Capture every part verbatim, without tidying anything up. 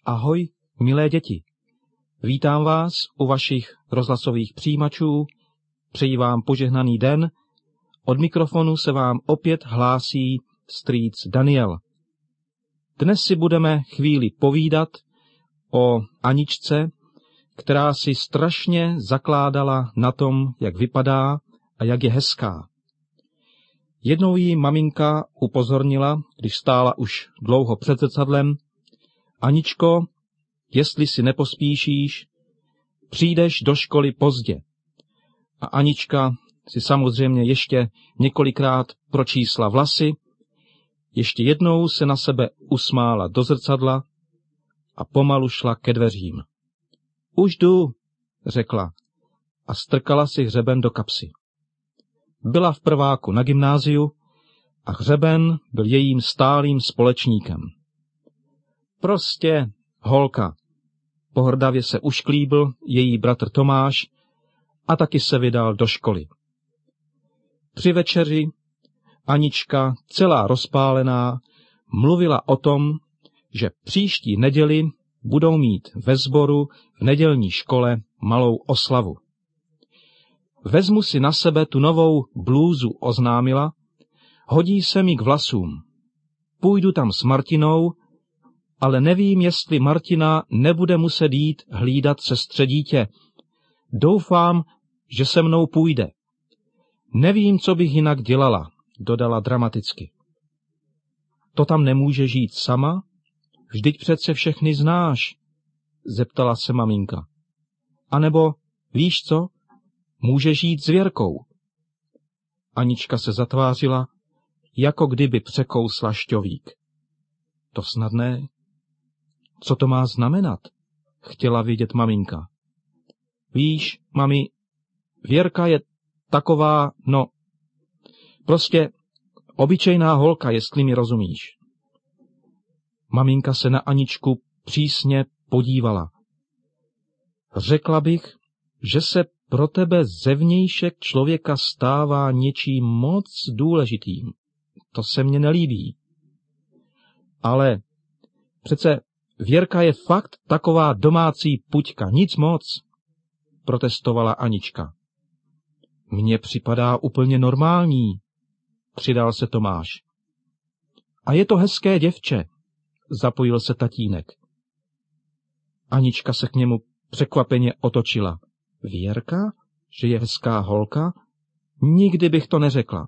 Ahoj, milé děti. Vítám vás u vašich rozhlasových přijímačů, přeji vám požehnaný den. Od mikrofonu se vám opět hlásí strýc Daniel. Dnes si budeme chvíli povídat o Aničce, která si strašně zakládala na tom, jak vypadá a jak je hezká. Jednou jí maminka upozornila, když stála už dlouho před zrcadlem: Aničko, jestli si nepospíšíš, přijdeš do školy pozdě. A Anička si samozřejmě ještě několikrát pročísla vlasy, ještě jednou se na sebe usmála do zrcadla a pomalu šla ke dveřím. Už jdu, řekla a strkala si hřeben do kapsy. Byla v prváku na gymnáziu a hřeben byl jejím stálým společníkem. Prostě holka. Pohrdavě se ušklíbil její bratr Tomáš a taky se vydal do školy. Při večeři Anička, celá rozpálená, mluvila o tom, že příští neděli budou mít ve sboru v nedělní škole malou oslavu. Vezmu si na sebe tu novou blůzu, oznámila, hodí se mi k vlasům. Půjdu tam s Martinou, ale nevím, jestli Martina nebude muset jít hlídat sestře dítě. Doufám, že se mnou půjde. Nevím, co bych jinak dělala, dodala dramaticky. To tam nemůže žít sama? Vždyť přece všechny znáš, zeptala se maminka. A nebo, víš co, může žít s Věrkou. Anička se zatvářila, jako kdyby překousla šťovík. To snad ne. Co to má znamenat? Chtěla vědět maminka. Víš, mami, Věrka je taková, no, prostě obyčejná holka, jestli mi rozumíš. Maminka se na Aničku přísně podívala. Řekla bych, že se pro tebe zevnějšek člověka stává něčím moc důležitým. To se mně nelíbí. Ale přece Věrka je fakt taková domácí puťka, nic moc, protestovala Anička. Mně připadá úplně normální, přidal se Tomáš. A je to hezké děvče, zapojil se tatínek. Anička se k němu překvapeně otočila. Věrka? Že je hezká holka? Nikdy bych to neřekla.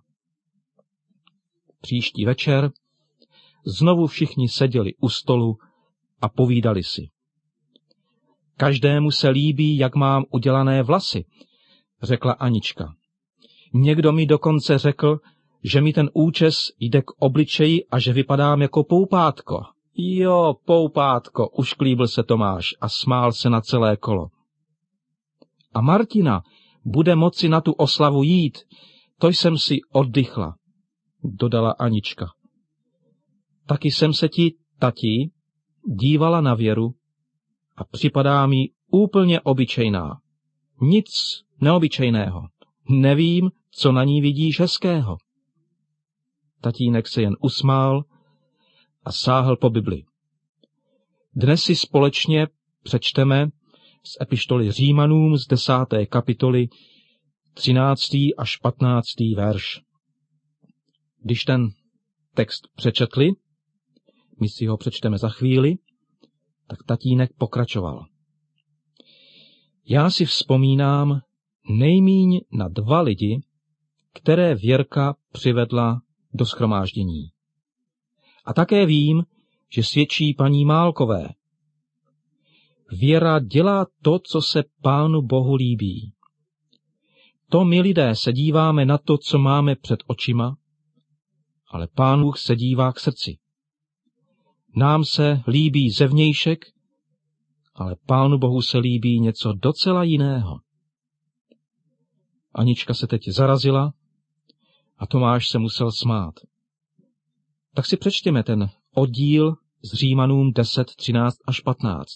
Příští večer znovu všichni seděli u stolu a povídali si. Každému se líbí, jak mám udělané vlasy, řekla Anička. Někdo mi dokonce řekl, že mi ten účes jde k obličeji a že vypadám jako poupátko. Jo, poupátko, ušklíbil se Tomáš a smál se na celé kolo. A Martina bude moci na tu oslavu jít, to jsem si oddychla, dodala Anička. Taky jsem se ti, tati, dívala na Věru a připadá mi úplně obyčejná. Nic neobyčejného. Nevím, co na ní vidíš hezkého. Tatínek se jen usmál a sáhl po Bibli. Dnes si společně přečteme z epištoly Římanům z desáté kapitoly třináctý až patnáctý verš. Když ten text přečetli, my si ho přečteme za chvíli, tak tatínek pokračoval. Já si vzpomínám nejmíň na dva lidi, které Věrka přivedla do shromáždění. A také vím, že svědčí paní Málkové. Věra dělá to, co se Pánu Bohu líbí. To my lidé se díváme na to, co máme před očima, ale Pán Bůh se dívá k srdci. Nám se líbí zevnějšek, ale Pánu Bohu se líbí něco docela jiného. Anička se teď zarazila a Tomáš se musel smát. Tak si přečtěme ten oddíl z Římanům deset, třináct až patnáct.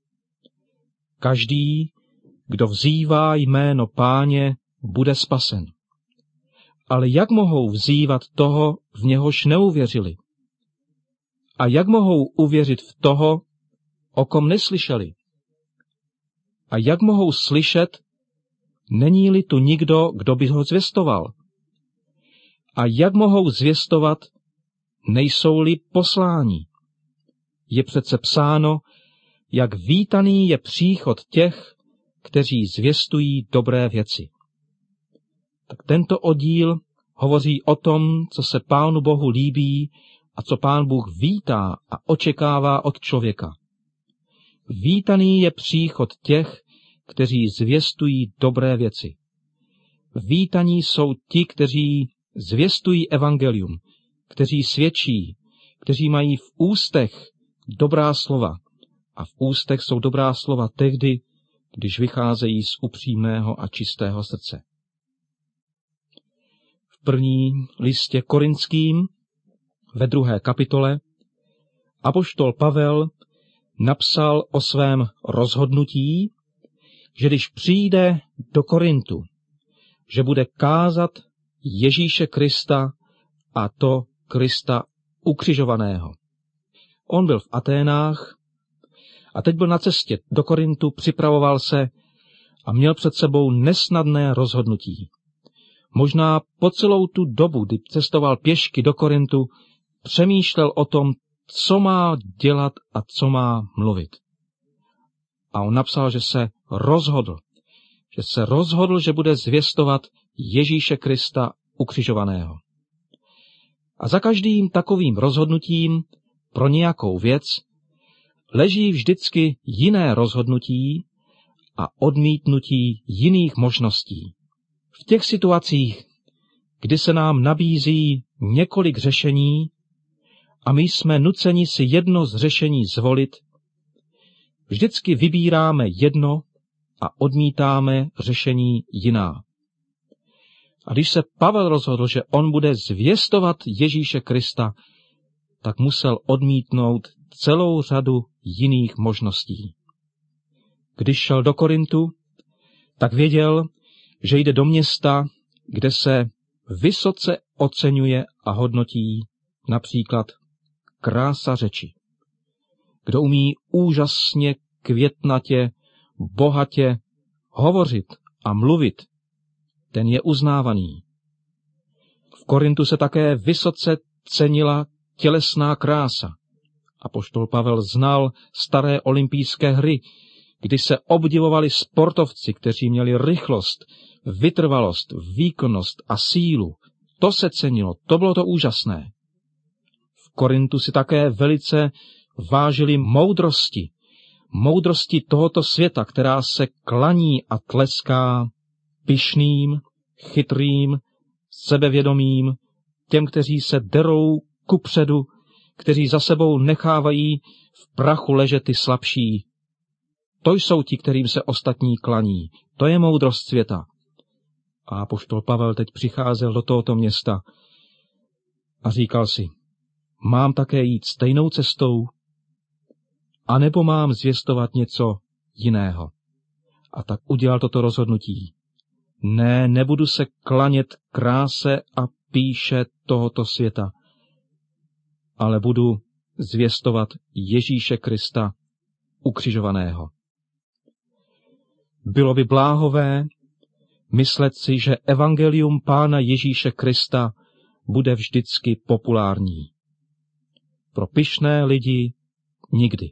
Každý, kdo vzývá jméno Páně, bude spasen. Ale jak mohou vzývat toho, v něhož neuvěřili? A jak mohou uvěřit v toho, o kom neslyšeli. A jak mohou slyšet, není-li tu nikdo, kdo by ho zvěstoval? A jak mohou zvěstovat, nejsou-li posláni? Je přece psáno, jak vítaný je příchod těch, kteří zvěstují dobré věci. Tak tento oddíl hovoří o tom, co se Pánu Bohu líbí a co Pán Bůh vítá a očekává od člověka. Vítaný je příchod těch, kteří zvěstují dobré věci. Vítaní jsou ti, kteří zvěstují evangelium, kteří svědčí, kteří mají v ústech dobrá slova. A v ústech jsou dobrá slova tehdy, když vycházejí z upřímného a čistého srdce. V první listě Korinským, ve druhé kapitole, apoštol Pavel napsal o svém rozhodnutí, že když přijde do Korintu, že bude kázat Ježíše Krista, a to Krista ukřižovaného. On byl v Aténách a teď byl na cestě do Korintu, připravoval se a měl před sebou nesnadné rozhodnutí. Možná po celou tu dobu, kdy cestoval pěšky do Korintu, přemýšlel o tom, co má dělat a co má mluvit. A on napsal, že se rozhodl, že se rozhodl, že bude zvěstovat Ježíše Krista ukřižovaného. A za každým takovým rozhodnutím pro nějakou věc leží vždycky jiné rozhodnutí a odmítnutí jiných možností. V těch situacích, kdy se nám nabízí několik řešení a my jsme nuceni si jedno z řešení zvolit, vždycky vybíráme jedno a odmítáme řešení jiná. A když se Pavel rozhodl, že on bude zvěstovat Ježíše Krista, tak musel odmítnout celou řadu jiných možností. Když šel do Korintu, tak věděl, že jde do města, kde se vysoce oceňuje a hodnotí například krása řeči. Kdo umí úžasně, květnatě, bohatě hovořit a mluvit, ten je uznávaný. V Korintu se také vysoce cenila tělesná krása. Apoštol Pavel znal staré olympijské hry, kdy se obdivovali sportovci, kteří měli rychlost, vytrvalost, výkonnost a sílu. To se cenilo, to bylo to úžasné. V Korintu si také velice vážili moudrosti, moudrosti tohoto světa, která se klaní a tleská pyšným, chytrým, sebevědomým, těm, kteří se derou kupředu, kteří za sebou nechávají v prachu ležet ty slabší. To jsou ti, kterým se ostatní klaní. To je moudrost světa. A apoštol Pavel teď přicházel do tohoto města a říkal si, mám také jít stejnou cestou, anebo mám zvěstovat něco jiného. A tak udělal toto rozhodnutí. Ne, nebudu se klanět kráse a píše tohoto světa, ale budu zvěstovat Ježíše Krista ukřižovaného. Bylo by bláhové myslet si, že evangelium Pána Ježíše Krista bude vždycky populární. Pro pyšné lidi nikdy.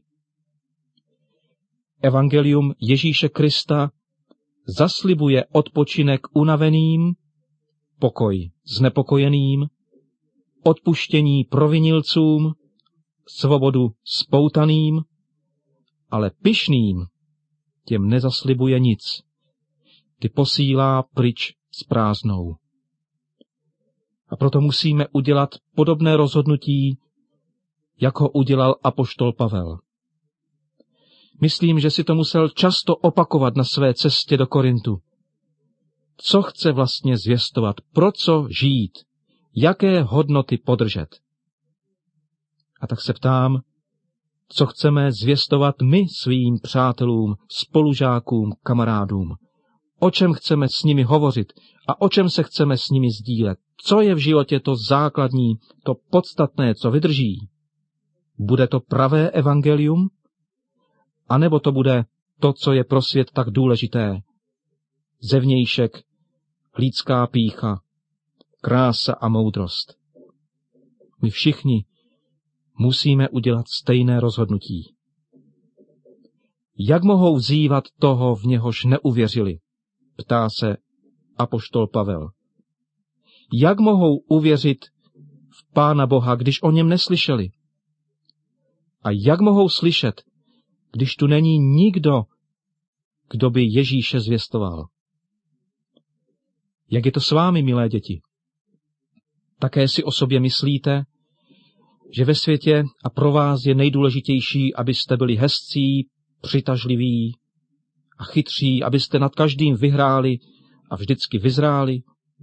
Evangelium Ježíše Krista zaslibuje odpočinek unaveným, pokoj znepokojeným, odpuštění provinilcům, svobodu spoutaným, ale pyšným těm nezaslibuje nic. Ty posílá pryč s prázdnou. A proto musíme udělat podobné rozhodnutí, jak ho udělal apoštol Pavel. Myslím, že si to musel často opakovat na své cestě do Korintu. Co chce vlastně zvěstovat, pro co žít, jaké hodnoty podržet. A tak se ptám, co chceme zvěstovat my svým přátelům, spolužákům, kamarádům. O čem chceme s nimi hovořit a o čem se chceme s nimi sdílet. Co je v životě to základní, to podstatné, co vydrží. Bude to pravé evangelium? anebo to bude to, co je pro svět tak důležité. Zevnějšek, lidská pýcha, krása a moudrost. My všichni musíme udělat stejné rozhodnutí. Jak mohou vzývat toho, v něhož neuvěřili? Ptá se apoštol Pavel. Jak mohou uvěřit v Pána Boha, když o něm neslyšeli? A jak mohou slyšet, když tu není nikdo, kdo by Ježíše zvěstoval? Jak je to s vámi, milé děti? Také si o sobě myslíte, že ve světě a pro vás je nejdůležitější, abyste byli hezcí, přitažliví a chytří, abyste nad každým vyhráli a vždycky vyzráli?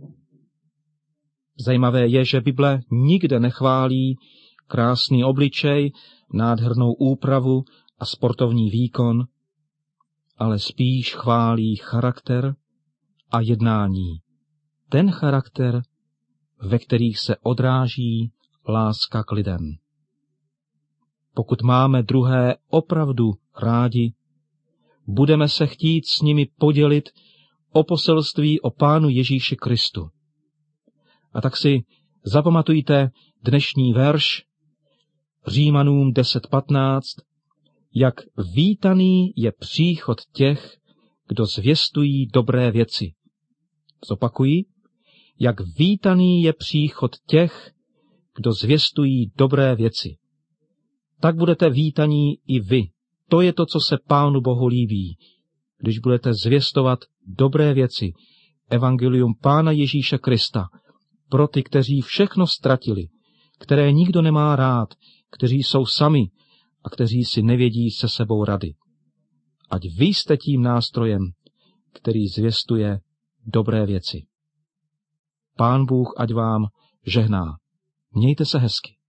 Zajímavé je, že Bible nikde nechválí krásný obličej, nádhernou úpravu a sportovní výkon, ale spíš chválí charakter a jednání. Ten charakter, ve kterých se odráží láska k lidem. Pokud máme druhé opravdu rádi, budeme se chtít s nimi podělit o poselství o Pánu Ježíši Kristu. A tak si zapamatujte dnešní verš Římanům deset patnáct, jak vítaný je příchod těch, kdo zvěstují dobré věci. Zopakuji, jak vítaný je příchod těch, kdo zvěstují dobré věci. Tak budete vítaní i vy. To je to, co se Pánu Bohu líbí, když budete zvěstovat dobré věci, evangelium Pána Ježíše Krista, pro ty, kteří všechno ztratili, které nikdo nemá rád, kteří jsou sami a kteří si nevědí se sebou rady. Ať vy jste tím nástrojem, který zvěstuje dobré věci. Pán Bůh ať vám žehná. Mějte se hezky.